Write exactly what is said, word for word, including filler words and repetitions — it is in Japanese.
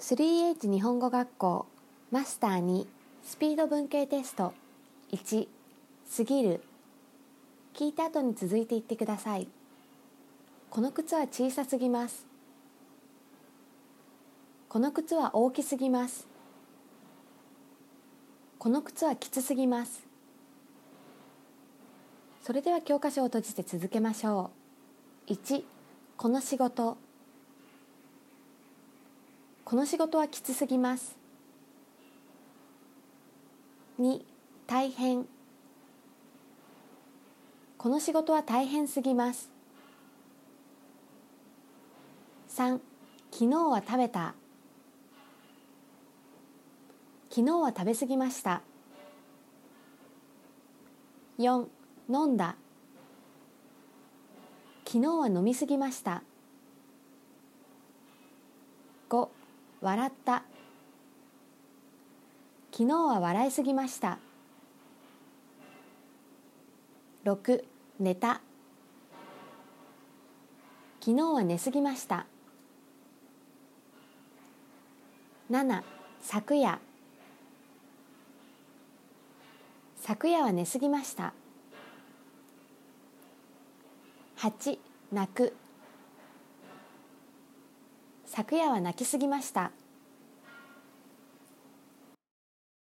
スリーエイチ 日本語学校マスターにスピード文系テストいち過ぎる。聞いた後に続いて言ってください。この靴は小さすぎます。この靴は大きすぎます。この靴はきつすぎます。それでは教科書を閉じて続けましょう。いちこの仕事。この仕事はきつすぎます。に大変。この仕事は大変すぎます。さん昨日は食べた。昨日は食べ過ぎました。よん飲んだ。昨日は飲み過ぎました。ご笑った。昨日は笑いすぎました。ろく寝た。昨日は寝すぎました。なな昨夜。昨夜は寝すぎました。はち泣く。昨夜は泣きすぎました。